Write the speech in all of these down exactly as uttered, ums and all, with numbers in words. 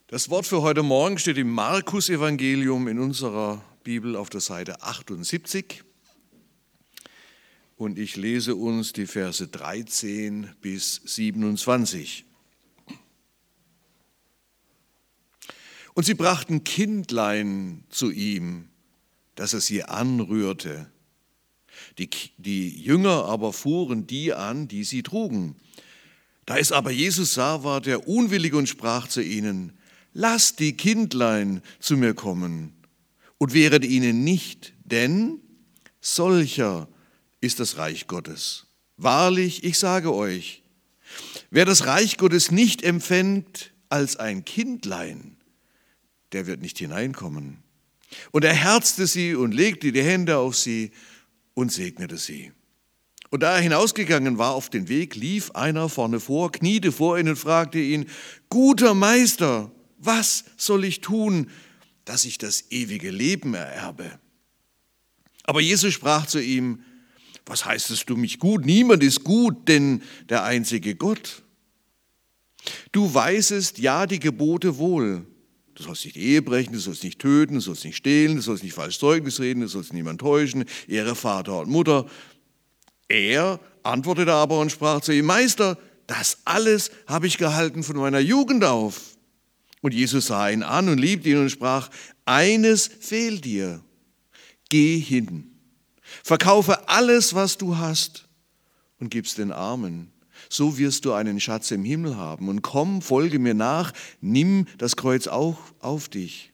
Das Wort für heute Morgen steht im Markus-Evangelium in unserer Bibel auf der Seite achtundsiebzig. Und ich lese uns die Verse dreizehn bis siebenundzwanzig. Und sie brachten Kindlein zu ihm, dass er sie anrührte. Die, die Jünger aber fuhren die an, die sie trugen. Da es aber Jesus sah, war der unwillig und sprach zu ihnen: Lasst die Kindlein zu mir kommen und wehret ihnen nicht, denn solcher ist das Reich Gottes. Wahrlich, ich sage euch, wer das Reich Gottes nicht empfängt als ein Kindlein, der wird nicht hineinkommen. Und er herzte sie und legte die Hände auf sie und segnete sie. Und da er hinausgegangen war auf den Weg, lief einer vorne vor, kniete vor ihn und fragte ihn: Guter Meister, was soll ich tun, dass ich das ewige Leben ererbe? Aber Jesus sprach zu ihm: Was heißest du mich gut? Niemand ist gut, denn der einzige Gott. Du weisest ja die Gebote wohl. Du sollst nicht Ehe brechen, du sollst nicht töten, du sollst nicht stehlen, du sollst nicht falsch Zeugnis reden, du sollst niemand täuschen, ehre Vater und Mutter. Er antwortete aber und sprach zu ihm: Meister, das alles habe ich gehalten von meiner Jugend auf. Und Jesus sah ihn an und liebte ihn und sprach: Eines fehlt dir. Geh hin, verkaufe alles, was du hast, und gib's den Armen. So wirst du einen Schatz im Himmel haben. Und komm, folge mir nach, nimm das Kreuz auch auf dich.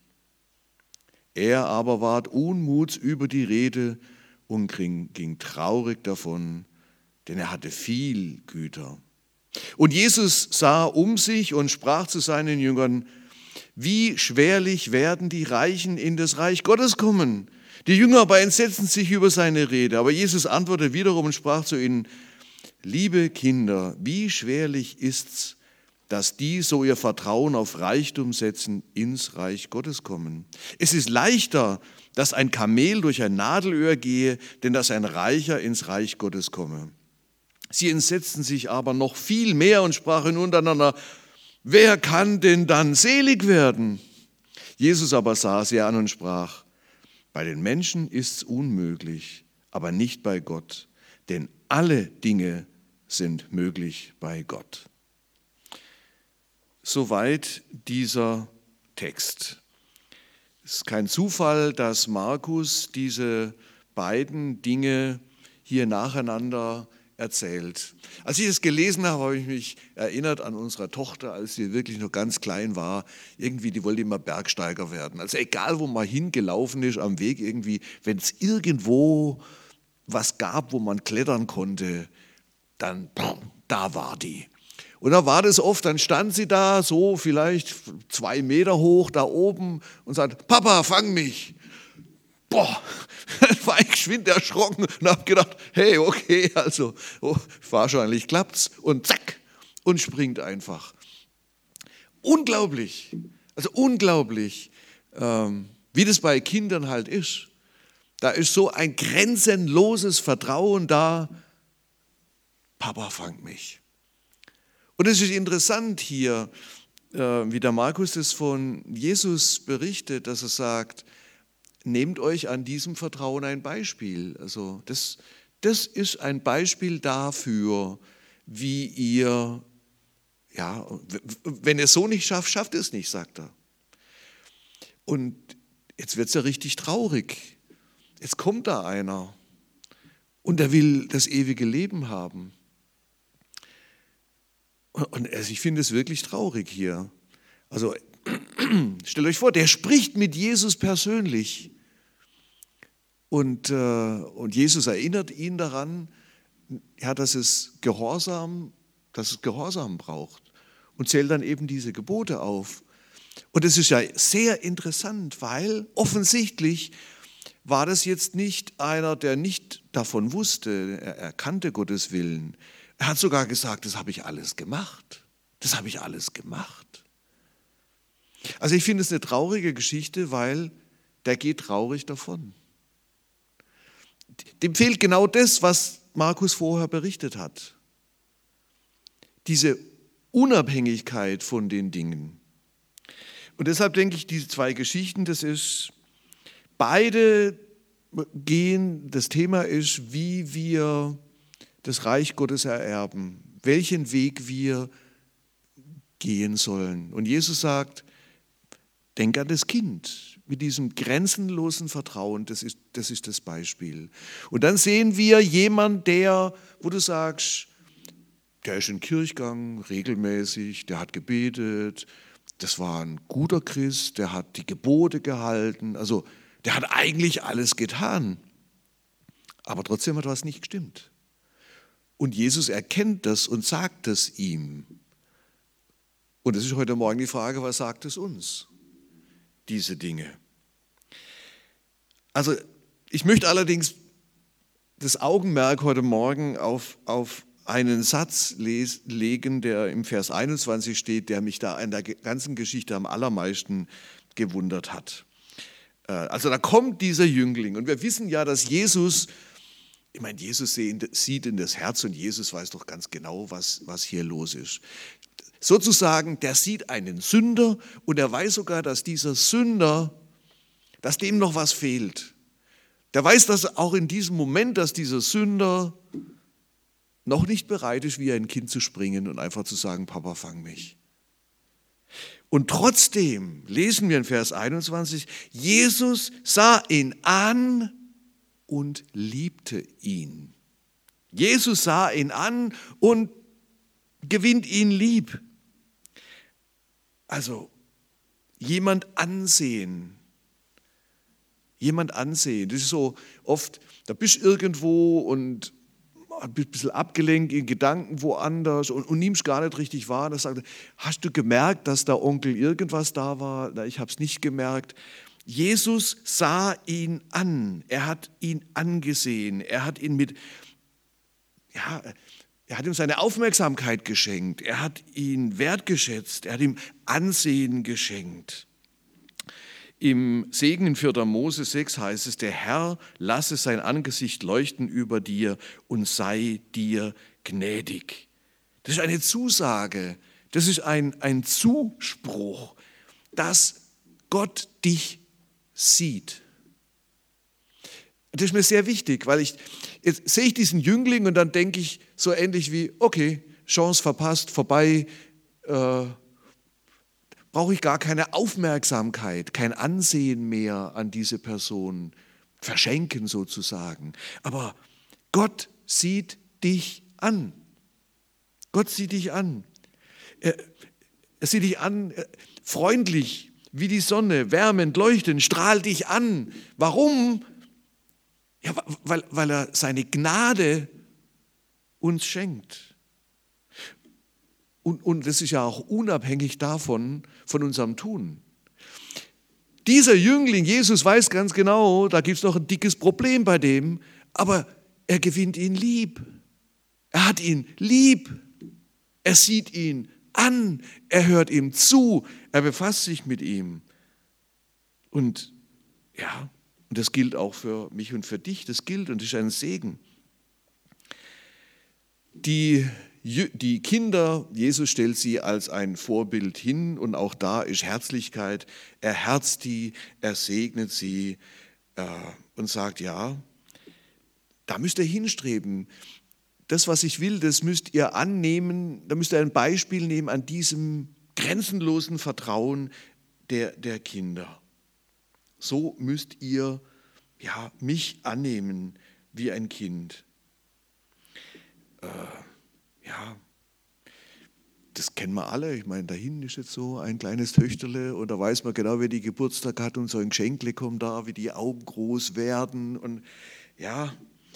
Er aber ward unmuts über die Rede und ging traurig davon, denn er hatte viel Güter. Und Jesus sah um sich und sprach zu seinen Jüngern: Wie schwerlich werden die Reichen in das Reich Gottes kommen. Die Jünger aber entsetzten sich über seine Rede. Aber Jesus antwortete wiederum und sprach zu ihnen: Liebe Kinder, wie schwerlich ist's, dass die, so ihr Vertrauen auf Reichtum setzen, ins Reich Gottes kommen. Es ist leichter, dass ein Kamel durch ein Nadelöhr gehe, denn dass ein Reicher ins Reich Gottes komme. Sie entsetzten sich aber noch viel mehr und sprachen untereinander: Wer kann denn dann selig werden? Jesus aber sah sie an und sprach: Bei den Menschen ist's unmöglich, aber nicht bei Gott, denn alle Dinge sind möglich bei Gott. Soweit dieser Text. Es ist kein Zufall, dass Markus diese beiden Dinge hier nacheinander erzählt. Als ich es gelesen habe, habe ich mich erinnert an unsere Tochter, als sie wirklich noch ganz klein war. Irgendwie, die wollte immer Bergsteiger werden. Also egal, wo man hingelaufen ist am Weg irgendwie, wenn es irgendwo was gab, wo man klettern konnte, dann da war die. Und da war das oft, dann stand sie da so vielleicht zwei Meter hoch da oben und sagt: Papa, fang mich. Boah, dann war ich geschwind erschrocken und habe gedacht: Hey, okay, also oh, wahrscheinlich klappt's. Und zack, und springt einfach. Unglaublich, also unglaublich, ähm, wie das bei Kindern halt ist. Da ist so ein grenzenloses Vertrauen da. Papa, fang mich. Und es ist interessant hier, äh, wie der Markus das von Jesus berichtet, dass er sagt: Nehmt euch an diesem Vertrauen ein Beispiel. Also das, das ist ein Beispiel dafür, wie ihr, ja, wenn ihr es so nicht schafft, schafft ihr es nicht, sagt er. Und jetzt wird es ja richtig traurig. Jetzt kommt da einer und der will das ewige Leben haben. Und also ich finde es wirklich traurig hier. Also stellt euch vor, der spricht mit Jesus persönlich. Und, äh, und Jesus erinnert ihn daran, ja, dass es Gehorsam, dass es Gehorsam braucht. Und zählt dann eben diese Gebote auf. Und es ist ja sehr interessant, weil offensichtlich war das jetzt nicht einer, der nicht davon wusste, er, er kannte Gottes Willen. Er hat sogar gesagt: Das habe ich alles gemacht. Das habe ich alles gemacht. Also ich finde es eine traurige Geschichte, weil der geht traurig davon. Dem fehlt genau das, was Markus vorher berichtet hat. Diese Unabhängigkeit von den Dingen. Und deshalb denke ich, diese zwei Geschichten, das ist, beide gehen, das Thema ist, wie wir das Reich Gottes ererben, welchen Weg wir gehen sollen. Und Jesus sagt, denk an das Kind mit diesem grenzenlosen Vertrauen, das ist, das ist das Beispiel. Und dann sehen wir jemanden, der, wo du sagst, der ist in Kirchgang regelmäßig, der hat gebetet, das war ein guter Christ, der hat die Gebote gehalten, also der hat eigentlich alles getan. Aber trotzdem hat was nicht gestimmt. Und Jesus erkennt das und sagt es ihm. Und es ist heute Morgen die Frage, was sagt es uns, diese Dinge? Also ich möchte allerdings das Augenmerk heute Morgen auf, auf einen Satz les, legen, der im Vers einundzwanzig steht, der mich da in der ganzen Geschichte am allermeisten gewundert hat. Also da kommt dieser Jüngling und wir wissen ja, dass Jesus, ich meine, Jesus sieht in das Herz und Jesus weiß doch ganz genau, was, was hier los ist. Sozusagen, der sieht einen Sünder und er weiß sogar, dass dieser Sünder, dass dem noch was fehlt. Der weiß, dass auch in diesem Moment, dass dieser Sünder noch nicht bereit ist, wie ein Kind zu springen und einfach zu sagen, Papa, fang mich. Und trotzdem lesen wir in Vers einundzwanzig, Jesus sah ihn an und liebte ihn. Jesus sah ihn an und gewinnt ihn lieb. Also jemand ansehen. Jemand ansehen. Das ist so oft, da bist du irgendwo und ein bisschen abgelenkt in Gedanken woanders und, und nimmst gar nicht richtig wahr. Das sagt, hast du gemerkt, dass da Onkel irgendwas da war? Na, ich habe es nicht gemerkt. Jesus sah ihn an. Er hat ihn angesehen. Er hat ihn mit, ja, er hat ihm seine Aufmerksamkeit geschenkt. Er hat ihn wertgeschätzt. Er hat ihm Ansehen geschenkt. Im Segen in vierter Mose sechs heißt es, der Herr lasse sein Angesicht leuchten über dir und sei dir gnädig. Das ist eine Zusage, das ist ein, ein Zuspruch, dass Gott dich sieht. Das ist mir sehr wichtig, weil ich, jetzt sehe ich diesen Jüngling und dann denke ich so ähnlich wie, okay, Chance verpasst, vorbei, äh, brauche ich gar keine Aufmerksamkeit, kein Ansehen mehr an diese Person verschenken sozusagen. Aber Gott sieht dich an. Gott sieht dich an. Er, er sieht dich an, freundlich wie die Sonne, wärmend, leuchtend, strahlt dich an. Warum? Ja, weil, weil er seine Gnade uns schenkt. Und, und das ist ja auch unabhängig davon, von unserem Tun. Dieser Jüngling, Jesus weiß ganz genau, da gibt es noch ein dickes Problem bei dem, aber er gewinnt ihn lieb. Er hat ihn lieb. Er sieht ihn an. Er hört ihm zu. Er befasst sich mit ihm. Und ja, und das gilt auch für mich und für dich. Das gilt und ist ein Segen. Die Die Kinder, Jesus stellt sie als ein Vorbild hin und auch da ist Herzlichkeit. Er herzt die, er segnet sie äh, und sagt, ja, da müsst ihr hinstreben. Das, was ich will, das müsst ihr annehmen, da müsst ihr ein Beispiel nehmen an diesem grenzenlosen Vertrauen der, der Kinder. So müsst ihr ja, mich annehmen wie ein Kind. Äh, Ja, das kennen wir alle. Ich meine, da hinten ist jetzt so ein kleines Töchterle und da weiß man genau, wer die Geburtstag hat und so ein Geschenkle kommt da, wie die Augen groß werden. Und ja,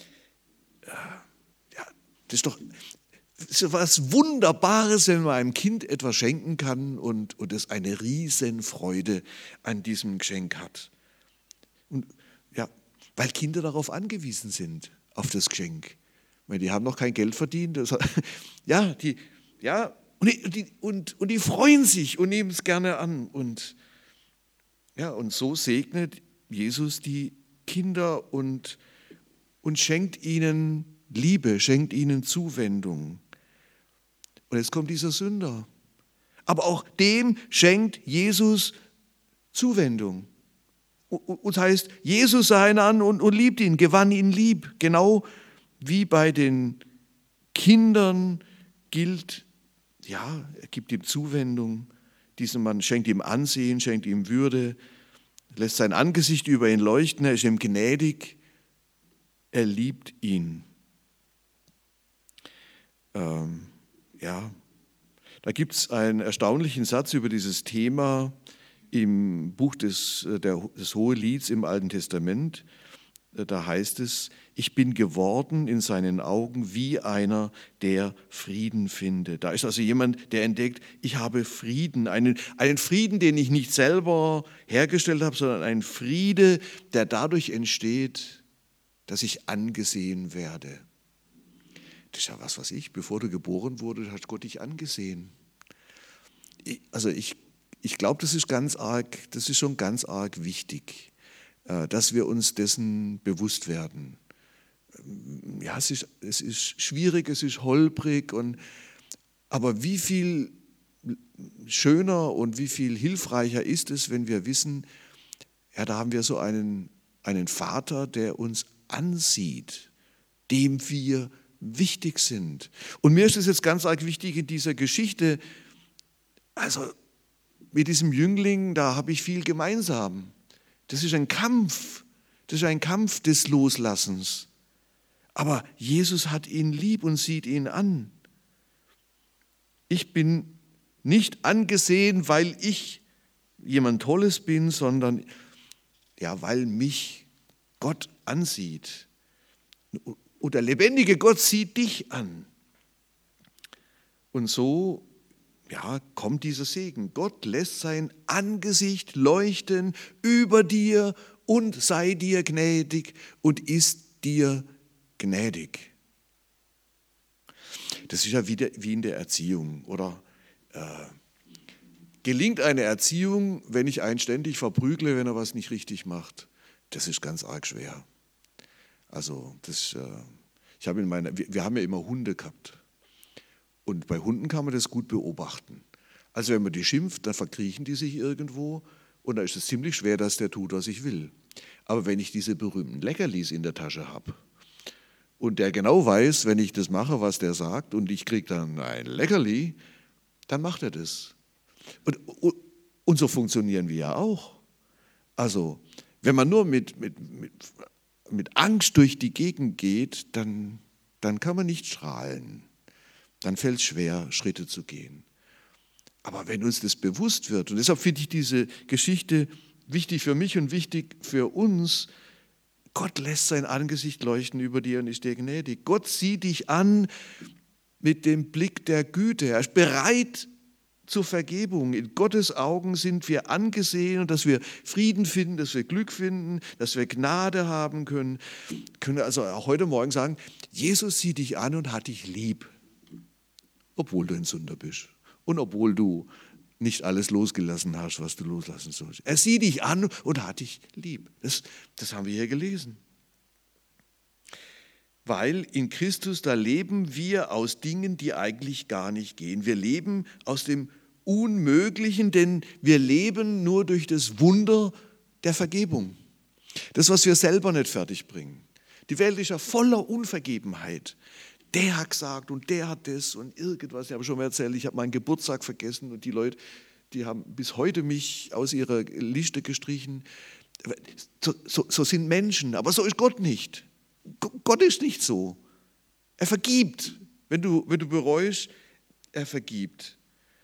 ja das ist doch das ist was Wunderbares, wenn man einem Kind etwas schenken kann und, und es eine Riesenfreude an diesem Geschenk hat. Und ja, weil Kinder darauf angewiesen sind, auf das Geschenk. Weil die haben noch kein Geld verdient. Das, ja, die, ja und, die, und, und die freuen sich und nehmen es gerne an. Und, ja, und so segnet Jesus die Kinder und, und schenkt ihnen Liebe, schenkt ihnen Zuwendung. Und jetzt kommt dieser Sünder. Aber auch dem schenkt Jesus Zuwendung. Und heißt, Jesus sah ihn an und, und liebt ihn, gewann ihn lieb. Genau wie bei den Kindern gilt, ja, er gibt ihm Zuwendung. Diesem Mann schenkt ihm Ansehen, schenkt ihm Würde, lässt sein Angesicht über ihn leuchten, er ist ihm gnädig, er liebt ihn. Ähm, ja, da gibt es einen erstaunlichen Satz über dieses Thema im Buch des, der, des Hohelieds im Alten Testament. Da heißt es, ich bin geworden in seinen Augen wie einer, der Frieden findet. Da ist also jemand, der entdeckt, ich habe Frieden, einen, einen Frieden, den ich nicht selber hergestellt habe, sondern einen Friede, der dadurch entsteht, dass ich angesehen werde. Das ist ja was, was ich, bevor du geboren wurdest, hat Gott dich angesehen. Ich, also ich, ich glaube, das ist ganz arg, das ist schon ganz arg wichtig, dass wir uns dessen bewusst werden. Ja, es ist, es ist schwierig, es ist holprig, und, aber wie viel schöner und wie viel hilfreicher ist es, wenn wir wissen, ja, da haben wir so einen, einen Vater, der uns ansieht, dem wir wichtig sind. Und mir ist es jetzt ganz arg wichtig in dieser Geschichte, also mit diesem Jüngling, da habe ich viel gemeinsam. Das ist ein Kampf, das ist ein Kampf des Loslassens. Aber Jesus hat ihn lieb und sieht ihn an. Ich bin nicht angesehen, weil ich jemand Tolles bin, sondern ja, weil mich Gott ansieht. Und der lebendige Gott sieht dich an. Und so ja, kommt dieser Segen. Gott lässt sein Angesicht leuchten über dir und sei dir gnädig und ist dir gnädig. Das ist ja wie, der, wie in der Erziehung, oder? Äh, gelingt eine Erziehung, wenn ich einen ständig verprügle, wenn er was nicht richtig macht? Das ist ganz arg schwer. Also, das, äh, ich habe in meiner, wir, wir haben ja immer Hunde gehabt. Und bei Hunden kann man das gut beobachten. Also wenn man die schimpft, dann verkriechen die sich irgendwo und dann ist es ziemlich schwer, dass der tut, was ich will. Aber wenn ich diese berühmten Leckerlis in der Tasche habe und der genau weiß, wenn ich das mache, was der sagt, und ich kriege dann ein Leckerli, dann macht er das. Und, und, und so funktionieren wir ja auch. Also wenn man nur mit, mit, mit, mit Angst durch die Gegend geht, dann, dann kann man nicht strahlen. Dann fällt es schwer, Schritte zu gehen. Aber wenn uns das bewusst wird, und deshalb finde ich diese Geschichte wichtig für mich und wichtig für uns, Gott lässt sein Angesicht leuchten über dir und ist dir gnädig. Gott sieht dich an mit dem Blick der Güte. Er ist bereit zur Vergebung. In Gottes Augen sind wir angesehen, und dass wir Frieden finden, dass wir Glück finden, dass wir Gnade haben können. Wir können also auch heute Morgen sagen, Jesus sieht dich an und hat dich lieb. Obwohl du ein Sünder bist und obwohl du nicht alles losgelassen hast, was du loslassen sollst. Er sieht dich an und hat dich lieb. Das, das haben wir hier gelesen. Weil in Christus, da leben wir aus Dingen, die eigentlich gar nicht gehen. Wir leben aus dem Unmöglichen, denn wir leben nur durch das Wunder der Vergebung. Das, was wir selber nicht fertigbringen. Die Welt ist ja voller Unvergebenheit. Der hat gesagt und der hat das und irgendwas. Ich habe schon mal erzählt, ich habe meinen Geburtstag vergessen und die Leute, die haben bis heute mich aus ihrer Liste gestrichen. So, so, so sind Menschen, aber so ist Gott nicht. Gott ist nicht so. Er vergibt. Wenn du, wenn du bereust, er vergibt.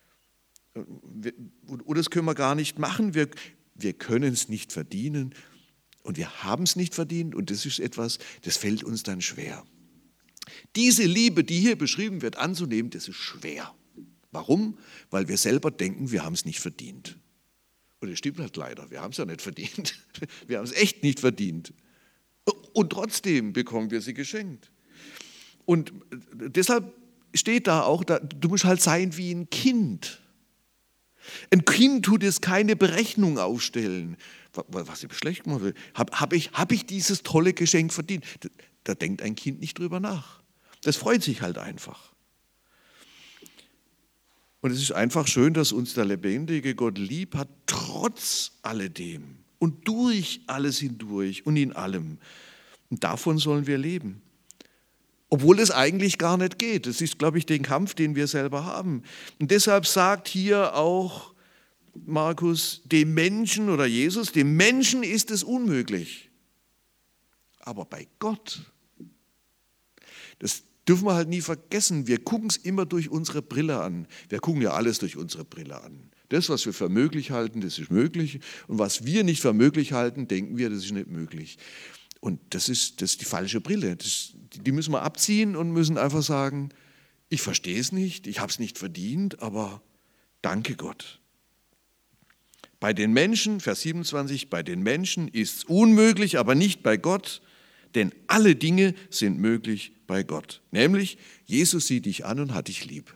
Und das können wir gar nicht machen. Wir, wir können es nicht verdienen und wir haben es nicht verdient, und das ist etwas, das fällt uns dann schwer. Diese Liebe, die hier beschrieben wird, anzunehmen, das ist schwer. Warum? Weil wir selber denken, wir haben es nicht verdient. Und das stimmt halt leider, wir haben es ja nicht verdient. Wir haben es echt nicht verdient. Und trotzdem bekommen wir sie geschenkt. Und deshalb steht da auch, du musst halt sein wie ein Kind. Ein Kind tut jetzt keine Berechnung aufstellen, was ich schlecht machen will. Habe hab ich, hab ich dieses tolle Geschenk verdient? Da denkt ein Kind nicht drüber nach. Das freut sich halt einfach. Und es ist einfach schön, dass uns der lebendige Gott lieb hat, trotz alledem und durch alles hindurch und in allem. Und davon sollen wir leben. Obwohl es eigentlich gar nicht geht. Das ist, glaube ich, den Kampf, den wir selber haben. Und deshalb sagt hier auch Markus, dem Menschen oder Jesus, dem Menschen ist es unmöglich. Aber bei Gott, das dürfen wir halt nie vergessen, wir gucken es immer durch unsere Brille an. Wir gucken ja alles durch unsere Brille an. Das, was wir für möglich halten, das ist möglich. Und was wir nicht für möglich halten, denken wir, das ist nicht möglich. Und das ist, das ist die falsche Brille. Das, die müssen wir abziehen und müssen einfach sagen, ich verstehe es nicht, ich habe es nicht verdient, aber danke Gott. Bei den Menschen, Vers siebenundzwanzig, bei den Menschen ist es unmöglich, aber nicht bei Gott, denn alle Dinge sind möglich bei Gott. Nämlich, Jesus sieht dich an und hat dich lieb.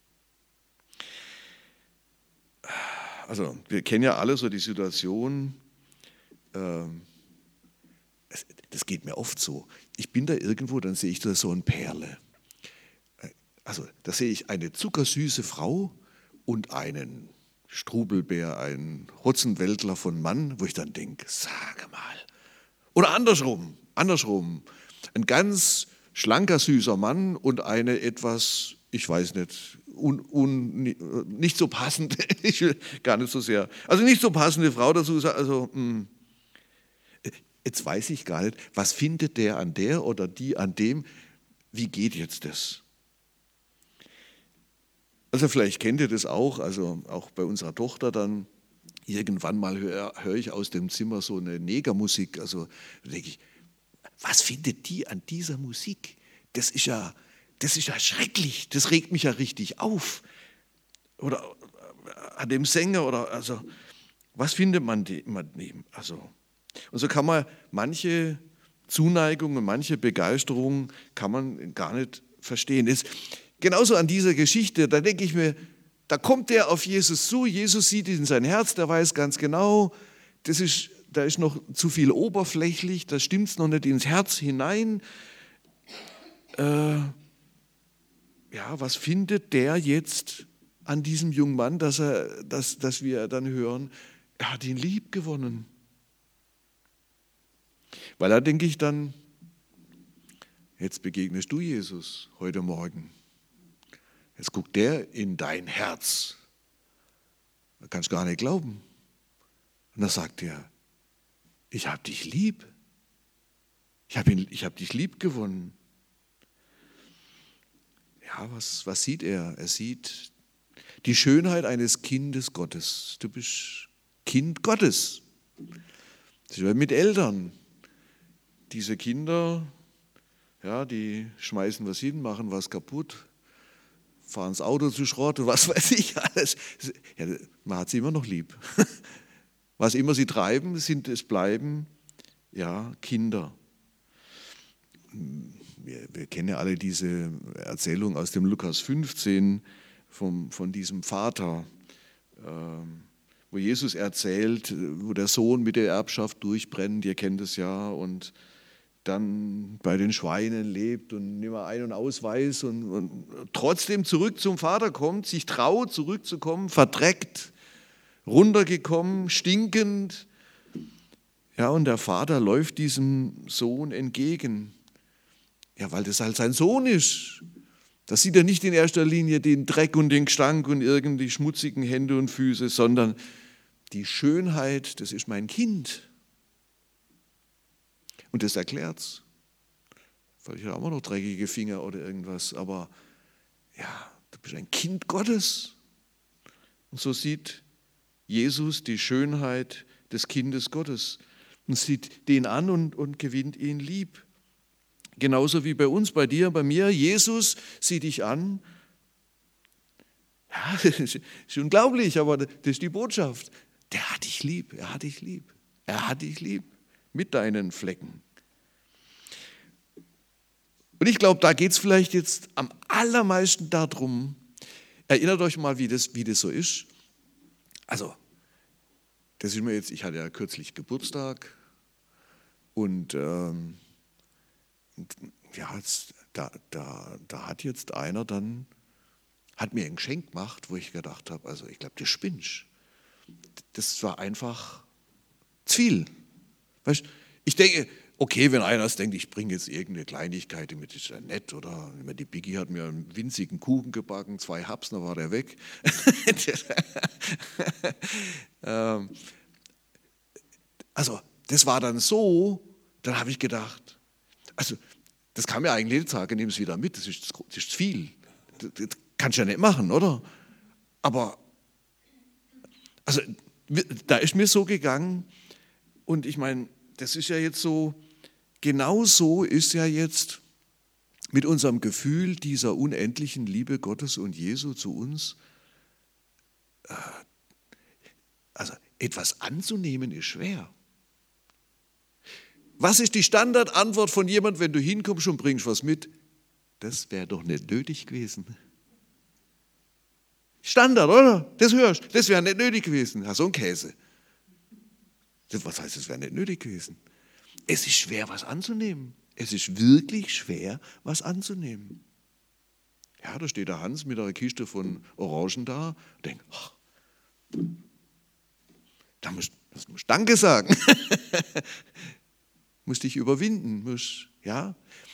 Also, wir kennen ja alle so die Situation, äh, das geht mir oft so. Ich bin da irgendwo, dann sehe ich da so ein Perle. Also da sehe ich eine zuckersüße Frau und einen Strubelbär, einen Hotzenweltler von Mann, wo ich dann denke, sage mal. Oder andersrum, andersrum. Ein ganz schlanker, süßer Mann und eine etwas, ich weiß nicht, un, un, nicht so passende, ich will gar nicht so sehr, also nicht so passende Frau dazu, also mh, jetzt weiß ich gar nicht, was findet der an der oder die an dem, wie geht jetzt das? Also vielleicht kennt ihr das auch, also auch bei unserer Tochter dann, irgendwann mal höre hör ich aus dem Zimmer so eine Negermusik, also da denke ich, was findet die an dieser Musik? Das ist ja, das ist ja schrecklich, das regt mich ja richtig auf. Oder an dem Sänger oder, also, was findet man dem? Also, und so kann man manche Zuneigung und manche Begeisterung kann man gar nicht verstehen. Es, genauso an dieser Geschichte, da denke ich mir, da kommt der auf Jesus zu, Jesus sieht in sein Herz, der weiß ganz genau, das ist, da ist noch zu viel oberflächlich, da stimmt es noch nicht ins Herz hinein. Äh, ja, was findet der jetzt an diesem jungen Mann, dass, er, dass, dass wir dann hören, er hat ihn lieb gewonnen. Weil da denke ich dann, jetzt begegnest du Jesus heute Morgen. Jetzt guckt der in dein Herz. Da kannst du gar nicht glauben. Und da sagt er, ich habe dich lieb. Ich habe ich hab dich lieb gewonnen. Ja, was, was sieht er? Er sieht die Schönheit eines Kindes Gottes. Du bist Kind Gottes. Das ist wie mit Eltern. Diese Kinder, ja, die schmeißen was hin, machen was kaputt, fahren das Auto zu Schrott und was weiß ich alles. Ja, man hat sie immer noch lieb. Was immer sie treiben, sind es bleiben ja, Kinder. Wir, wir kennen ja alle diese Erzählung aus dem Lukas fünfzehn vom, von diesem Vater, ähm, wo Jesus erzählt, wo der Sohn mit der Erbschaft durchbrennt, ihr kennt es ja, und dann bei den Schweinen lebt und nicht mehr Ein- und Ausweis und, und trotzdem zurück zum Vater kommt, sich traut, zurückzukommen, verdreckt, runtergekommen, stinkend. Ja, und der Vater läuft diesem Sohn entgegen. Ja, weil das halt sein Sohn ist. Da sieht er nicht in erster Linie den Dreck und den Gestank und irgendwie schmutzigen Hände und Füße, sondern die Schönheit, das ist mein Kind. Und das erklärt's. Vielleicht hat er auch noch dreckige Finger oder irgendwas, aber ja, du bist ein Kind Gottes. Und so sieht Jesus die Schönheit des Kindes Gottes und sieht den an und, und gewinnt ihn lieb. Genauso wie bei uns, bei dir, bei mir. Jesus sieht dich an. Ja, das ist unglaublich, aber das ist die Botschaft. Der hat dich lieb, er hat dich lieb, er hat dich lieb. Mit deinen Flecken. Und ich glaube, da geht es vielleicht jetzt am allermeisten darum, erinnert euch mal, wie das, wie das so ist. Also, das ist mir jetzt, ich hatte ja kürzlich Geburtstag und, ähm, und ja, jetzt, da, da, da hat jetzt einer dann hat mir ein Geschenk gemacht, wo ich gedacht habe, also ich glaube, du spinnst. Das war einfach zu viel. Weißt, ich denke, okay, wenn einer denkt, ich bringe jetzt irgendeine Kleinigkeit, damit ist ja nett, oder die Biggie hat mir einen winzigen Kuchen gebacken, zwei Haps, dann war der weg. Also das war dann so, dann habe ich gedacht, also das kann mir eigentlich nicht sagen, nimm es wieder mit, das ist, das ist zu viel. Das, das kannst du ja nicht machen, oder? Aber also da ist mir so gegangen, und ich meine, das ist ja jetzt so, genau so ist ja jetzt mit unserem Gefühl dieser unendlichen Liebe Gottes und Jesu zu uns, äh, also etwas anzunehmen ist schwer. Was ist die Standardantwort von jemandem, wenn du hinkommst und bringst was mit? Das wäre doch nicht nötig gewesen. Standard, oder? Das hörst du. Das wäre nicht nötig gewesen. Ja, so ein Käse. Was heißt, das wäre nicht nötig gewesen? Es ist schwer, was anzunehmen. Es ist wirklich schwer, was anzunehmen. Ja, da steht der Hans mit einer Kiste von Orangen da und denkt, oh, da musst du Danke sagen. Musst dich überwinden. Musst, ja.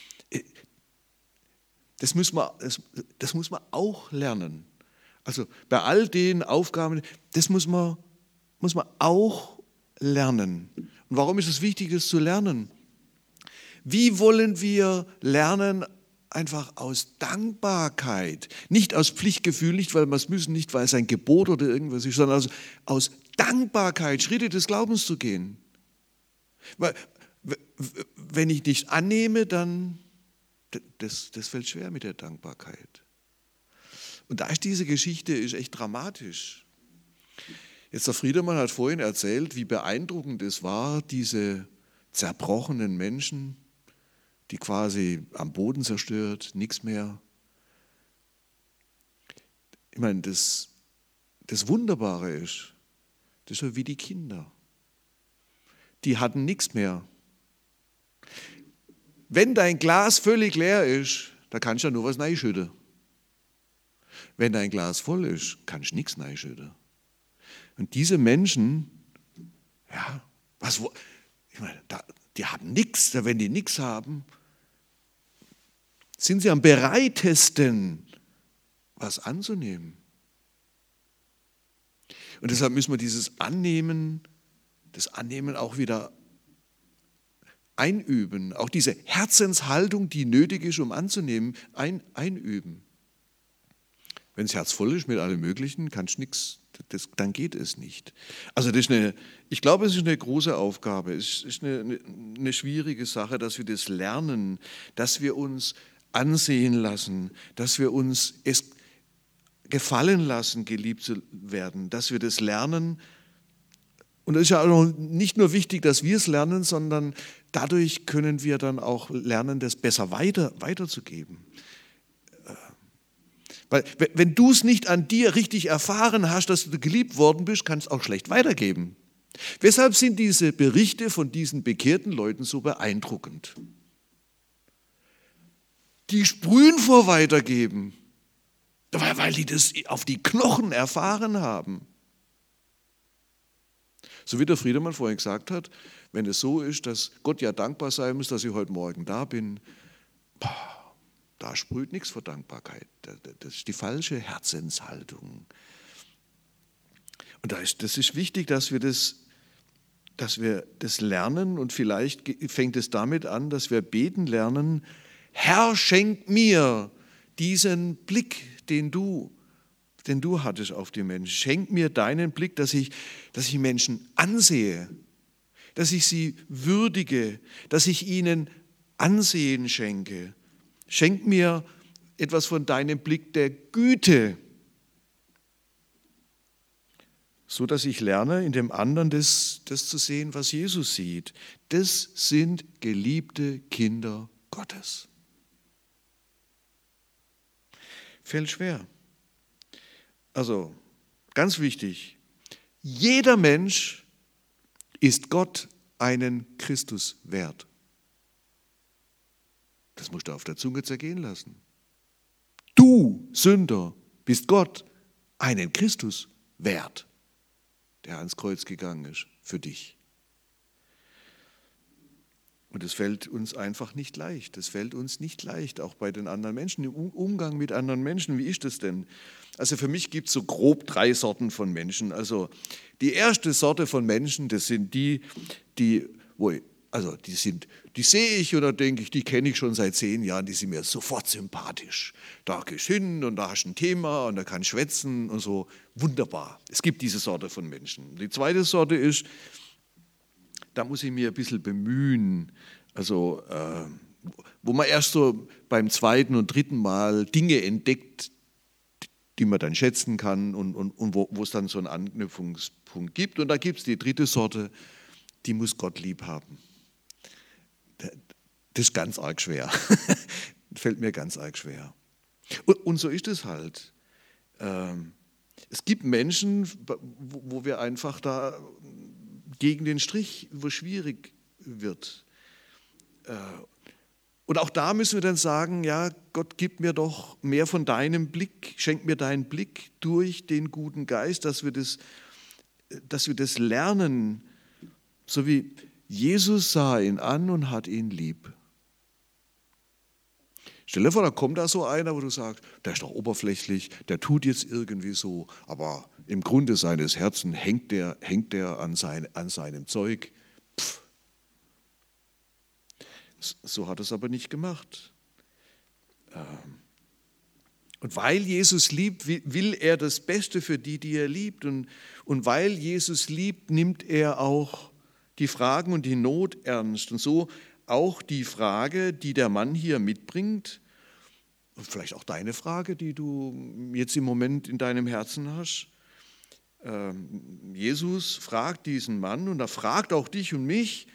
Das muss man, das, das muss man auch lernen. Also bei all den Aufgaben, das muss man, muss man auch lernen. Und warum ist es wichtig, das zu lernen? Wie wollen wir lernen? Einfach aus Dankbarkeit. Nicht aus Pflichtgefühl, nicht weil wir es müssen, nicht weil es ein Gebot oder irgendwas ist, sondern aus, aus Dankbarkeit, Schritte des Glaubens zu gehen. Weil, wenn ich nicht annehme, dann, das, das fällt schwer mit der Dankbarkeit. Und da ist diese Geschichte ist echt dramatisch. Jetzt der Friedemann hat vorhin erzählt, wie beeindruckend es war, diese zerbrochenen Menschen, die quasi am Boden zerstört, nichts mehr. Ich meine, das, das Wunderbare ist, das ist so wie die Kinder. Die hatten nichts mehr. Wenn dein Glas völlig leer ist, da kannst du ja nur was reinschütten. Wenn dein Glas voll ist, kannst du nichts reinschütten. Und diese Menschen, ja, was, ich meine, da, die haben nichts, wenn die nichts haben, sind sie am bereitesten, was anzunehmen. Und deshalb müssen wir dieses Annehmen, das Annehmen auch wieder einüben. Auch diese Herzenshaltung, die nötig ist, um anzunehmen, ein, einüben. Wenn das Herz voll ist mit allem Möglichen, kannst du nichts, das, dann geht es nicht. Also das ist eine, ich glaube, es ist eine große Aufgabe, es ist eine, eine, eine schwierige Sache, dass wir das lernen, dass wir uns ansehen lassen, dass wir uns es gefallen lassen, geliebt zu werden, dass wir das lernen. Und es ist ja auch nicht nur wichtig, dass wir es lernen, sondern dadurch können wir dann auch lernen, das besser weiter, weiterzugeben. Weil wenn du es nicht an dir richtig erfahren hast, dass du geliebt worden bist, kannst du es auch schlecht weitergeben. Weshalb sind diese Berichte von diesen bekehrten Leuten so beeindruckend? Die sprühen vor Weitergeben, weil die das auf die Knochen erfahren haben. So wie der Friedemann vorhin gesagt hat, wenn es so ist, dass Gott ja dankbar sein muss, dass ich heute Morgen da bin, boah, da sprüht nichts vor Dankbarkeit. Das ist die falsche Herzenshaltung. Und das ist wichtig, dass wir das, dass wir das lernen, und vielleicht fängt es damit an, dass wir beten lernen: Herr, schenk mir diesen Blick, den du, den du hattest auf die Menschen. Schenk mir deinen Blick, dass ich, dass ich Menschen ansehe, dass ich sie würdige, dass ich ihnen Ansehen schenke. Schenk mir etwas von deinem Blick der Güte, so dass ich lerne, in dem anderen das, das zu sehen, was Jesus sieht. Das sind geliebte Kinder Gottes. Fällt schwer. Also, ganz wichtig, jeder Mensch ist Gott einen Christus wert. Das musst du auf der Zunge zergehen lassen. Du, Sünder, bist Gott einen Christus wert, der ans Kreuz gegangen ist für dich. Und es fällt uns einfach nicht leicht. Es fällt uns nicht leicht, auch bei den anderen Menschen, im Umgang mit anderen Menschen. Wie ist das denn? Also für mich gibt es so grob drei Sorten von Menschen. Also die erste Sorte von Menschen, das sind die, die, wo, also die sind, die sehe ich oder denke ich, die kenne ich schon seit zehn Jahren, die sind mir sofort sympathisch. Da gehst du hin und da hast du ein Thema und da kannst du schwätzen und so. Wunderbar. Es gibt diese Sorte von Menschen. Die zweite Sorte ist, da muss ich mir ein bisschen bemühen, also äh, wo man erst so beim zweiten und dritten Mal Dinge entdeckt, die man dann schätzen kann und, und, und wo, wo es dann so einen Anknüpfungspunkt gibt. Und da gibt es die dritte Sorte, die muss Gott lieb haben. Das ist ganz arg schwer. Fällt mir ganz arg schwer. Und, und so ist es halt. Ähm, es gibt Menschen, wo, wo wir einfach da gegen den Strich, wo schwierig wird. Und auch da müssen wir dann sagen, ja, Gott, gib mir doch mehr von deinem Blick, schenk mir deinen Blick durch den guten Geist, dass wir das, dass wir das lernen, so wie Jesus sah ihn an und hat ihn lieb. Stell dir vor, da kommt da so einer, wo du sagst, der ist doch oberflächlich, der tut jetzt irgendwie so, aber im Grunde seines Herzens hängt der, hängt der an, sein, an seinem Zeug. Pff. So hat er es aber nicht gemacht. Und weil Jesus liebt, will er das Beste für die, die er liebt. Und, und weil Jesus liebt, nimmt er auch die Fragen und die Not ernst. Und so auch die Frage, die der Mann hier mitbringt, und vielleicht auch deine Frage, die du jetzt im Moment in deinem Herzen hast. Jesus fragt diesen Mann und er fragt auch dich und mich,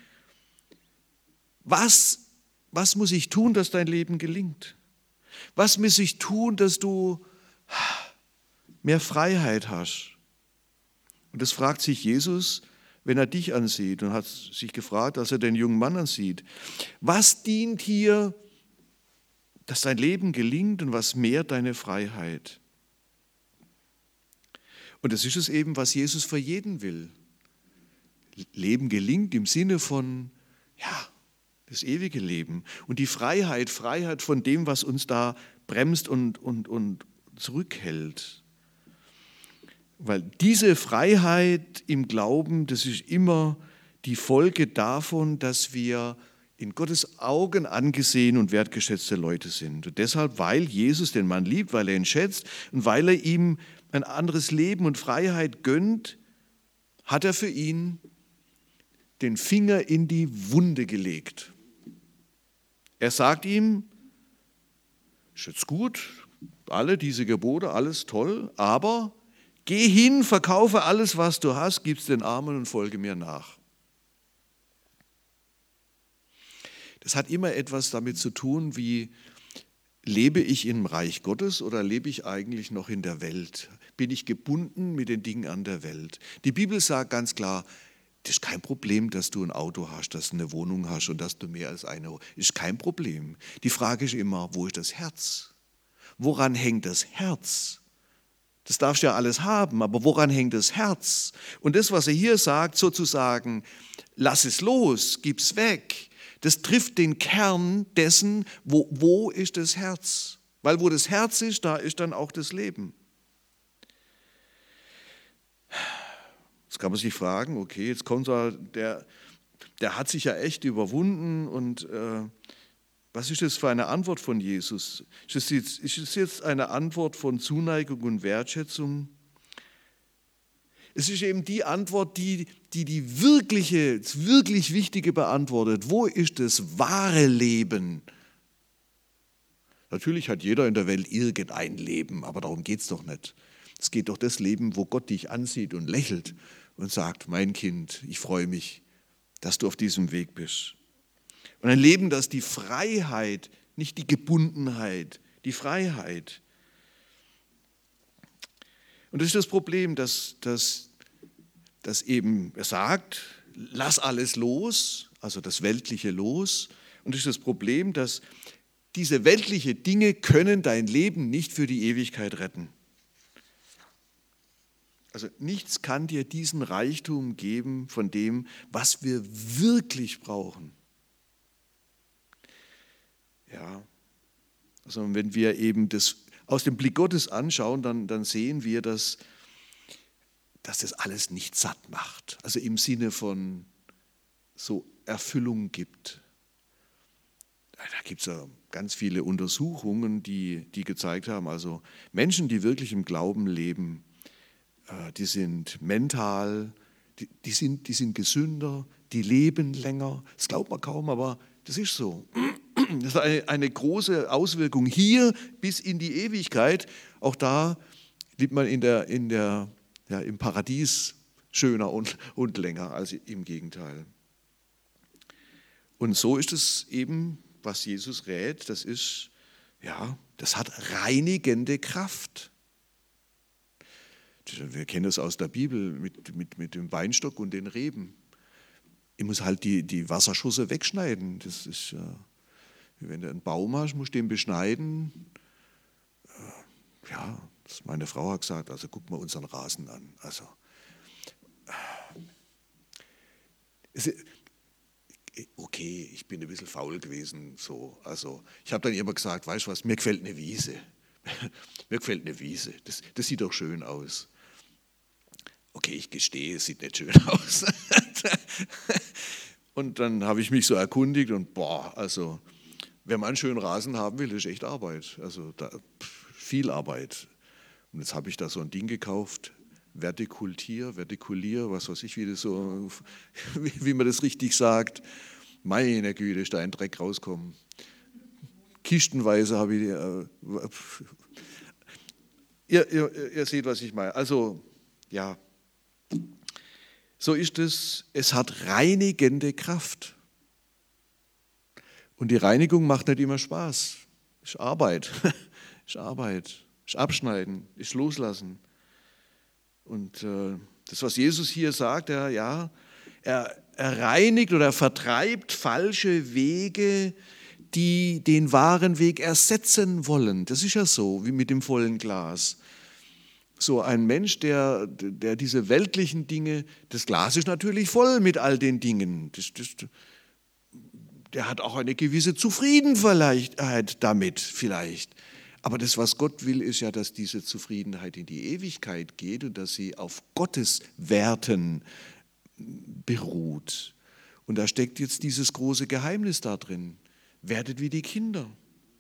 was, was muss ich tun, dass dein Leben gelingt? Was muss ich tun, dass du mehr Freiheit hast? Und das fragt sich Jesus, wenn er dich ansieht und hat sich gefragt, als er den jungen Mann ansieht. Was dient hier, dass dein Leben gelingt und was mehrt deine Freiheit? Und das ist es eben, was Jesus für jeden will. Leben gelingt im Sinne von, ja, das ewige Leben. Und die Freiheit, Freiheit von dem, was uns da bremst und, und, und zurückhält. Weil diese Freiheit im Glauben, das ist immer die Folge davon, dass wir in Gottes Augen angesehen und wertgeschätzte Leute sind. Und deshalb, weil Jesus den Mann liebt, weil er ihn schätzt und weil er ihm ein anderes Leben und Freiheit gönnt, hat er für ihn den Finger in die Wunde gelegt. Er sagt ihm, ist jetzt gut, alle diese Gebote, alles toll, aber geh hin, verkaufe alles, was du hast, gib's den Armen und folge mir nach. Das hat immer etwas damit zu tun, wie lebe ich im Reich Gottes oder lebe ich eigentlich noch in der Welt? Bin ich gebunden mit den Dingen an der Welt? Die Bibel sagt ganz klar, das ist kein Problem, dass du ein Auto hast, dass du eine Wohnung hast und dass du mehr als eine. Das ist kein Problem. Die Frage ist immer, wo ist das Herz? Woran hängt das Herz? Das darfst du ja alles haben, aber woran hängt das Herz? Und das, was er hier sagt, sozusagen, lass es los, gib's weg, das trifft den Kern dessen, wo, wo ist das Herz? Weil wo das Herz ist, da ist dann auch das Leben. Jetzt kann man sich fragen, okay, jetzt kommt so, der, der hat sich ja echt überwunden und äh, was ist das für eine Antwort von Jesus? Ist es jetzt, ist es jetzt eine Antwort von Zuneigung und Wertschätzung? Es ist eben die Antwort, die die, die wirkliche, das wirklich Wichtige beantwortet. Wo ist das wahre Leben? Natürlich hat jeder in der Welt irgendein Leben, aber darum geht es doch nicht. Es geht doch das Leben, wo Gott dich ansieht und lächelt und sagt, mein Kind, ich freue mich, dass du auf diesem Weg bist. Und ein Leben, das die Freiheit, nicht die Gebundenheit, die Freiheit. Und das ist das Problem, dass, dass, dass eben er sagt, lass alles los, also das Weltliche los. Und das ist das Problem, dass diese weltlichen Dinge können dein Leben nicht für die Ewigkeit retten. Also nichts kann dir diesen Reichtum geben von dem, was wir wirklich brauchen. Ja, also wenn wir eben das aus dem Blick Gottes anschauen, dann, dann sehen wir, dass, dass das alles nicht satt macht. Also im Sinne von so Erfüllung gibt. Da gibt es ja ganz viele Untersuchungen, die, die gezeigt haben, also Menschen, die wirklich im Glauben leben, die sind mental, die, die, sind, die sind gesünder, die leben länger. Das glaubt man kaum, aber das ist so. Das hat eine, eine große Auswirkung hier bis in die Ewigkeit. Auch da lebt man in der, in der, ja, im Paradies schöner und, und länger als im Gegenteil. Und so ist es eben, was Jesus rät, das ist, ja, das hat reinigende Kraft. Wir kennen das aus der Bibel mit, mit, mit dem Weinstock und den Reben. Ich muss halt die, die Wasserschosse wegschneiden. Das ist, äh, wenn du einen Baum hast, musst du den beschneiden. Äh, ja, das meine Frau hat gesagt, also guck mal unseren Rasen an. Also, äh, es, okay, ich bin ein bisschen faul gewesen. So. Also, ich habe dann immer gesagt, weißt du was, mir gefällt eine Wiese. Mir gefällt eine Wiese. Das, das sieht doch schön aus. Okay, ich gestehe, es sieht nicht schön aus. Und dann habe ich mich so erkundigt und boah, also wenn man einen schönen Rasen haben will, ist echt Arbeit. Also da, viel Arbeit. Und jetzt habe ich da so ein Ding gekauft, Vertikultier, Vertikulier, was weiß ich, wie, das so, wie, wie man das richtig sagt. Meine Güte, ist da ein Dreck rauskommen. Kistenweise habe ich, äh, ihr, ihr, ihr seht, was ich meine. Also, ja, so ist es, es hat reinigende Kraft. Und die Reinigung macht nicht immer Spaß. Ist Arbeit, ist Arbeit, ist Abschneiden, ist Loslassen. Und äh, das, was Jesus hier sagt, er, ja, er, er reinigt oder er vertreibt falsche Wege, die den wahren Weg ersetzen wollen. Das ist ja so, wie mit dem vollen Glas. So ein Mensch, der, der diese weltlichen Dinge, das Glas ist natürlich voll mit all den Dingen. Das, das, der hat auch eine gewisse Zufriedenheit damit vielleicht. Aber das, was Gott will, ist ja, dass diese Zufriedenheit in die Ewigkeit geht und dass sie auf Gottes Werten beruht. Und da steckt jetzt dieses große Geheimnis da drin. Werdet wie die Kinder.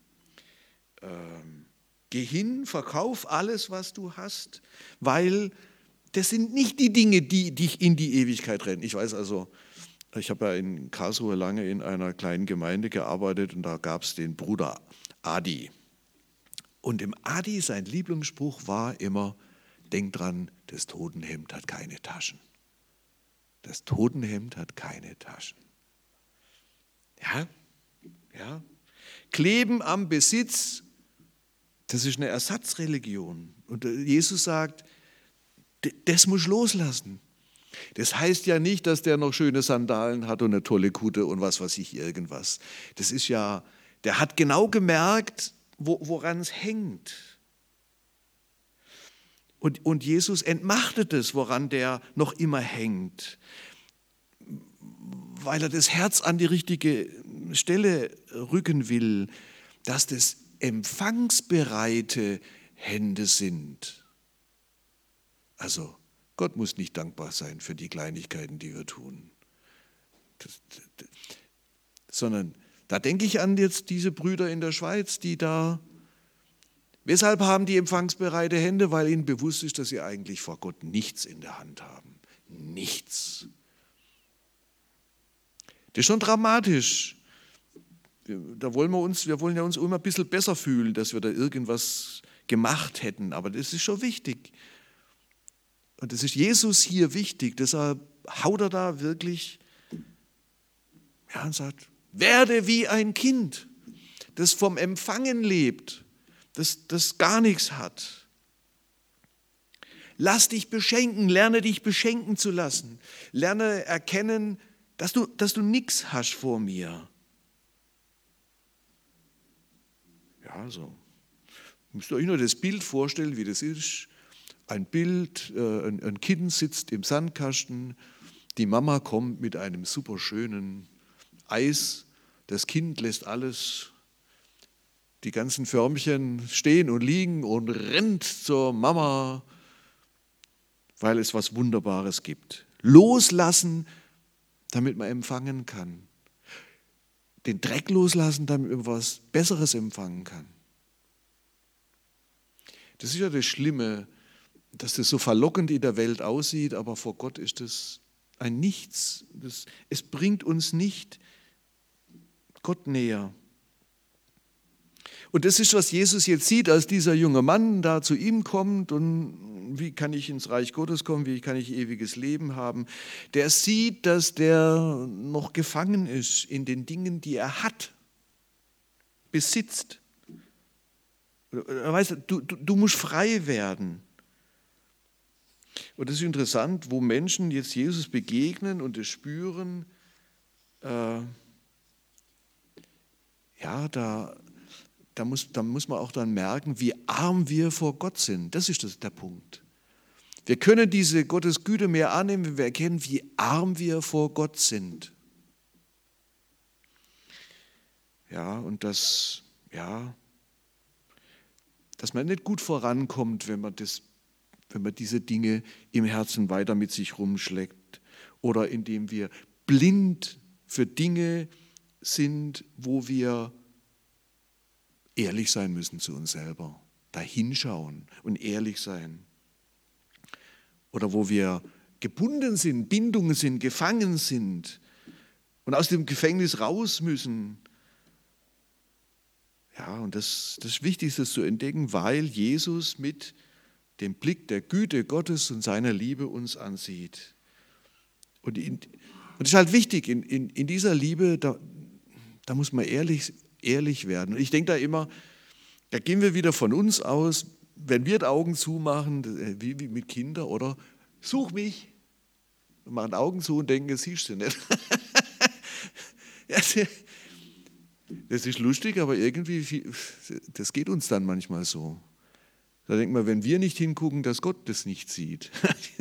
Ähm, geh hin, verkauf alles, was du hast, weil das sind nicht die Dinge, die dich in die Ewigkeit rennen. Ich weiß also, ich habe ja in Karlsruhe lange in einer kleinen Gemeinde gearbeitet und da gab es den Bruder Adi. Und im Adi, sein Lieblingsspruch war immer, denk dran, das Totenhemd hat keine Taschen. Das Totenhemd hat keine Taschen. Ja, ja. Kleben am Besitz, das ist eine Ersatzreligion. Und Jesus sagt, das muss loslassen. Das heißt ja nicht, dass der noch schöne Sandalen hat und eine tolle Kutte und was weiß ich, irgendwas. Das ist ja, der hat genau gemerkt, wo, woran es hängt. Und, und Jesus entmachtet es, woran der noch immer hängt. Weil er das Herz an die richtige Stelle rücken will, dass das empfangsbereite Hände sind. Also Gott muss nicht dankbar sein für die Kleinigkeiten, die wir tun. Das, das, sondern da denke ich an jetzt diese Brüder in der Schweiz, die da, weshalb haben die empfangsbereite Hände? Weil ihnen bewusst ist, dass sie eigentlich vor Gott nichts in der Hand haben. Nichts. Das ist schon dramatisch. Da wollen wir uns, wir wollen ja uns immer ein bisschen besser fühlen, dass wir da irgendwas gemacht hätten, aber das ist schon wichtig. Und das ist Jesus hier wichtig, deshalb haut er da wirklich, ja, und sagt, werde wie ein Kind, das vom Empfangen lebt, das, das gar nichts hat. Lass dich beschenken, lerne dich beschenken zu lassen, lerne erkennen, dass du, dass du nichts hast vor mir. Ja, so. Müsst ihr euch nur das Bild vorstellen, wie das ist. ein Bild, ein, ein Kind sitzt im Sandkasten, die Mama kommt mit einem superschönen Eis, das Kind lässt alles, die ganzen Förmchen stehen und liegen und rennt zur Mama, weil es was Wunderbares gibt. Loslassen, damit man empfangen kann. Den Dreck loslassen, damit man was Besseres empfangen kann. Das ist ja das Schlimme, dass das so verlockend in der Welt aussieht, aber vor Gott ist das ein Nichts. Das, es bringt uns nicht Gott näher. Und das ist, was Jesus jetzt sieht, als dieser junge Mann da zu ihm kommt und wie kann ich ins Reich Gottes kommen, wie kann ich ewiges Leben haben. Der sieht, dass der noch gefangen ist in den Dingen, die er hat, besitzt. Er weiß, du, du, du musst frei werden. Und das ist interessant, wo Menschen jetzt Jesus begegnen und es spüren, äh, ja, da, da, muss, da muss man auch dann merken, wie arm wir vor Gott sind. Das ist das, der Punkt. Wir können diese Gottesgüte mehr annehmen, wenn wir erkennen, wie arm wir vor Gott sind. Ja, und das, ja, dass man nicht gut vorankommt, wenn man, das, wenn man diese Dinge im Herzen weiter mit sich rumschlägt oder indem wir blind für Dinge sind, wo wir ehrlich sein müssen zu uns selber, da hinschauen und ehrlich sein. Oder wo wir gebunden sind, Bindungen sind, gefangen sind und aus dem Gefängnis raus müssen. Ja, und das, das Wichtigste ist zu entdecken, weil Jesus mit dem Blick der Güte Gottes und seiner Liebe uns ansieht. Und es ist halt wichtig, in, in, in dieser Liebe, da, da muss man ehrlich, ehrlich werden. Und ich denke da immer, da gehen wir wieder von uns aus, wenn wir die Augen zumachen, wie, wie mit Kindern, oder such mich, wir machen Augen zu und denken, das siehst du nicht. Das ist lustig, aber irgendwie, das geht uns dann manchmal so. Da denkt man, wenn wir nicht hingucken, dass Gott das nicht sieht.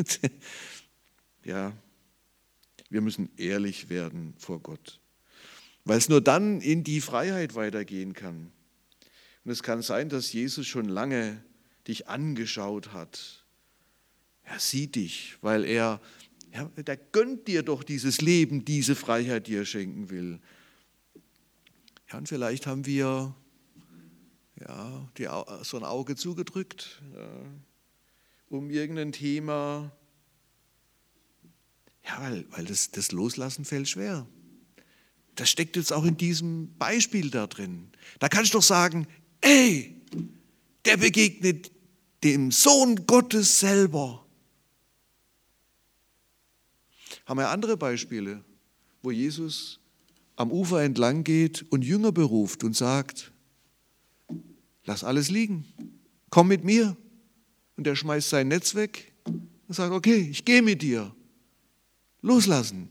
Ja, wir müssen ehrlich werden vor Gott, weil es nur dann in die Freiheit weitergehen kann. Und es kann sein, dass Jesus schon lange dich angeschaut hat. Er sieht dich, weil er, ja, der gönnt dir doch dieses Leben, diese Freiheit, die er schenken will. Ja, und vielleicht haben wir ja, die, so ein Auge zugedrückt, ja, um irgendein Thema, ja, weil, weil das, das Loslassen fällt schwer. Das steckt jetzt auch in diesem Beispiel da drin. Da kannst du doch sagen, ey, der begegnet dem Sohn Gottes selber. Haben wir andere Beispiele, wo Jesus am Ufer entlang geht und Jünger beruft und sagt, lass alles liegen, komm mit mir. Und er schmeißt sein Netz weg und sagt, okay, ich gehe mit dir. Loslassen.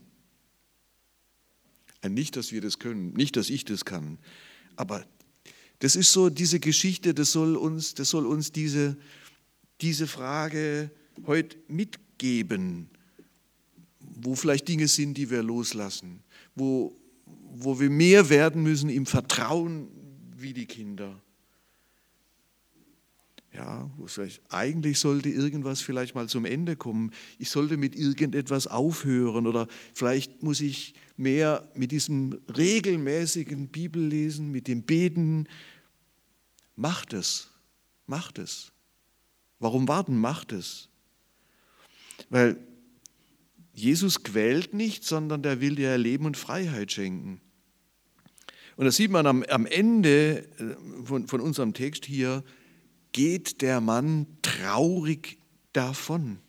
Nicht, dass wir das können, nicht, dass ich das kann, aber das ist so diese Geschichte, das soll uns, das soll uns diese, diese Frage heute mitgeben, wo vielleicht Dinge sind, die wir loslassen, wo wo wir mehr werden müssen im Vertrauen wie die Kinder. Ja, eigentlich sollte irgendwas vielleicht mal zum Ende kommen. Ich sollte mit irgendetwas aufhören oder vielleicht muss ich mehr mit diesem regelmäßigen Bibellesen, mit dem Beten. Macht es, macht es. Warum warten? Macht es. Weil Jesus quält nicht, sondern der will dir Leben und Freiheit schenken. Und das sieht man am, am Ende von, von unserem Text hier, geht der Mann traurig davon.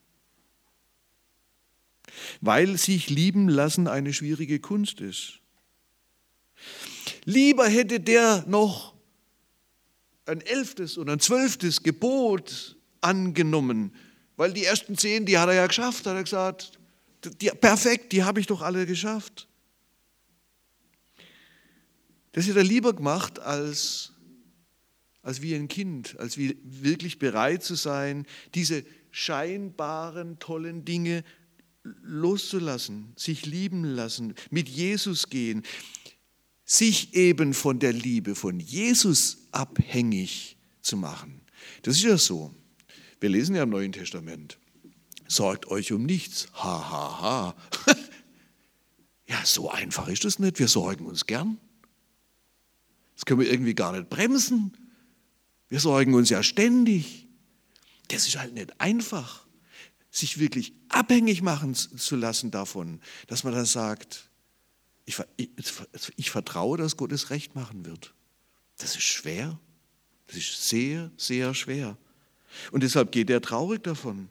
Weil sich lieben lassen eine schwierige Kunst ist. Lieber hätte der noch ein elftes oder ein zwölftes Gebot angenommen, weil die ersten zehn, die hat er ja geschafft, hat er gesagt, die, perfekt, die habe ich doch alle geschafft. Das hätte er lieber gemacht, als als wie ein Kind, als wie wirklich bereit zu sein, diese scheinbaren, tollen Dinge loszulassen, sich lieben lassen, mit Jesus gehen, sich eben von der Liebe von Jesus abhängig zu machen. Das ist ja so. Wir lesen ja im Neuen Testament. Sorgt euch um nichts. Ha, ha, ha. Ja, so einfach ist das nicht. Wir sorgen uns gern. Das können wir irgendwie gar nicht bremsen. Wir sorgen uns ja ständig. Das ist halt nicht einfach, sich wirklich abhängig machen zu lassen davon, dass man dann sagt, ich, ich, ich vertraue, dass Gott es recht machen wird. Das ist schwer. Das ist sehr, sehr schwer. Und deshalb geht er traurig davon.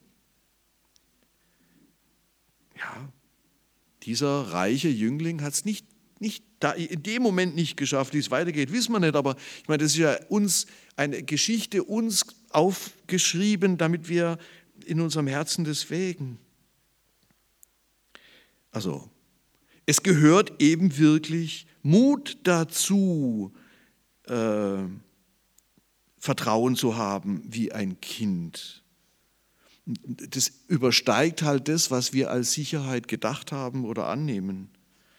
Ja, dieser reiche Jüngling hat es nicht, nicht da, in dem Moment nicht geschafft. Wie es weitergeht, wissen wir nicht. Aber ich meine, das ist ja uns eine Geschichte, uns aufgeschrieben, damit wir in unserem Herzen das wägen. Also, es gehört eben wirklich Mut dazu, äh, Vertrauen zu haben wie ein Kind. Das übersteigt halt das, was wir als Sicherheit gedacht haben oder annehmen.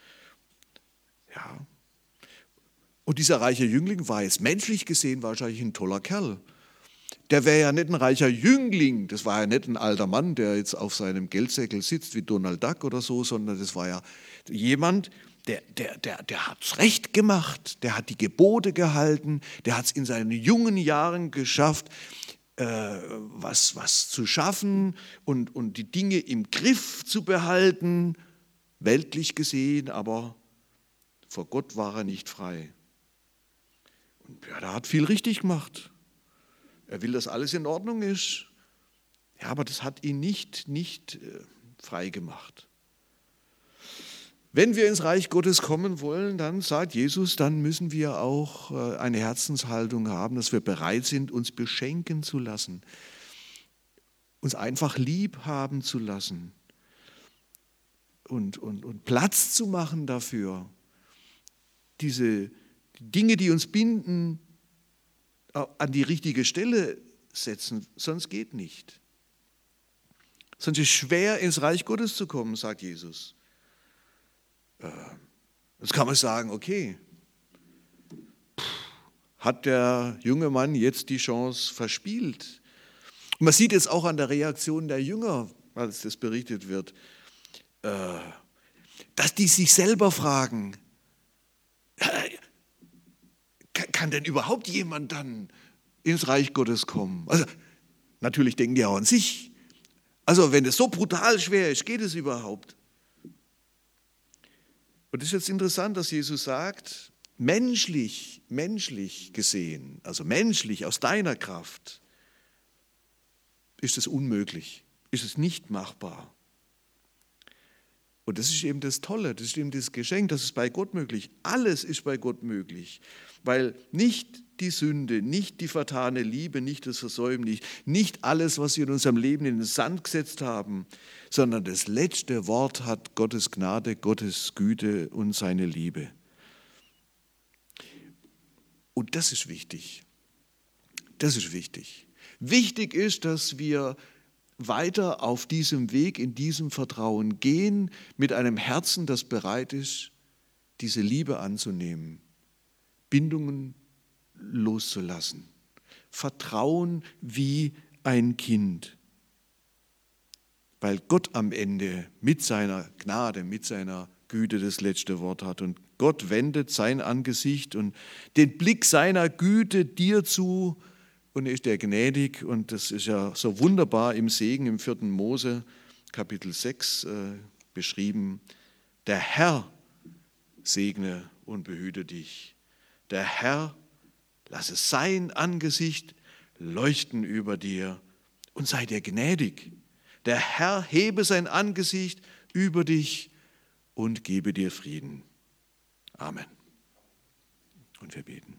Ja. Und dieser reiche Jüngling war jetzt menschlich gesehen wahrscheinlich ein toller Kerl. Der wäre ja nicht ein reicher Jüngling, das war ja nicht ein alter Mann, der jetzt auf seinem Geldsäckel sitzt wie Donald Duck oder so, sondern das war ja jemand, der, der, der, der hat es recht gemacht, der hat die Gebote gehalten, der hat es in seinen jungen Jahren geschafft, äh, was, was zu schaffen und, und die Dinge im Griff zu behalten, weltlich gesehen, aber vor Gott war er nicht frei. Und ja, der hat viel richtig gemacht. Er will, dass alles in Ordnung ist. Ja, aber das hat ihn nicht, nicht äh, frei gemacht. Wenn wir ins Reich Gottes kommen wollen, dann sagt Jesus, dann müssen wir auch äh, eine Herzenshaltung haben, dass wir bereit sind, uns beschenken zu lassen, uns einfach lieb haben zu lassen und, und, und Platz zu machen dafür, diese Dinge, die uns binden, an die richtige Stelle setzen, sonst geht nicht. Sonst ist es schwer, ins Reich Gottes zu kommen, sagt Jesus. Jetzt kann man sagen, okay, hat der junge Mann jetzt die Chance verspielt? Und man sieht es auch an der Reaktion der Jünger, als das berichtet wird, dass die sich selber fragen, kann denn überhaupt jemand dann ins Reich Gottes kommen? Also natürlich denken die auch an sich. Also wenn es so brutal schwer ist, geht es überhaupt? Und es ist jetzt interessant, dass Jesus sagt, menschlich, menschlich gesehen, also menschlich aus deiner Kraft, ist es unmöglich, ist es nicht machbar. Und das ist eben das Tolle, das ist eben das Geschenk, das ist bei Gott möglich. Alles ist bei Gott möglich, weil nicht die Sünde, nicht die vertane Liebe, nicht das Versäumnis, nicht alles, was wir in unserem Leben in den Sand gesetzt haben, sondern das letzte Wort hat Gottes Gnade, Gottes Güte und seine Liebe. Und das ist wichtig. Das ist wichtig. Wichtig ist, dass wir weiter auf diesem Weg, in diesem Vertrauen gehen, mit einem Herzen, das bereit ist, diese Liebe anzunehmen, Bindungen loszulassen, Vertrauen wie ein Kind, weil Gott am Ende mit seiner Gnade, mit seiner Güte das letzte Wort hat und Gott wendet sein Angesicht und den Blick seiner Güte dir zu. Und er ist er gnädig und das ist ja so wunderbar im Segen im vierten Mose, Kapitel sechs äh, beschrieben. Der Herr segne und behüte dich. Der Herr lasse sein Angesicht leuchten über dir und sei dir gnädig. Der Herr hebe sein Angesicht über dich und gebe dir Frieden. Amen. Und wir beten.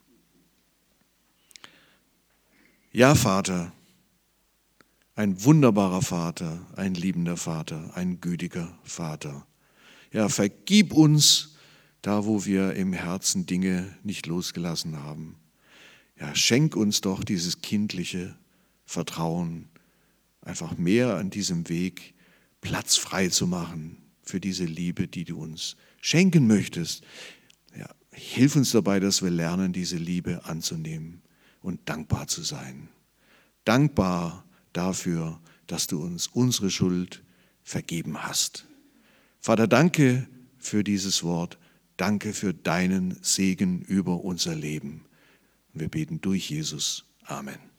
Ja, Vater, ein wunderbarer Vater, ein liebender Vater, ein gütiger Vater. Ja, vergib uns da, wo wir im Herzen Dinge nicht losgelassen haben. Ja, schenk uns doch dieses kindliche Vertrauen, einfach mehr an diesem Weg Platz frei zu machen für diese Liebe, die du uns schenken möchtest. Ja, hilf uns dabei, dass wir lernen, diese Liebe anzunehmen und dankbar zu sein. Dankbar dafür, dass du uns unsere Schuld vergeben hast. Vater, danke für dieses Wort. Danke für deinen Segen über unser Leben. Wir beten durch Jesus. Amen.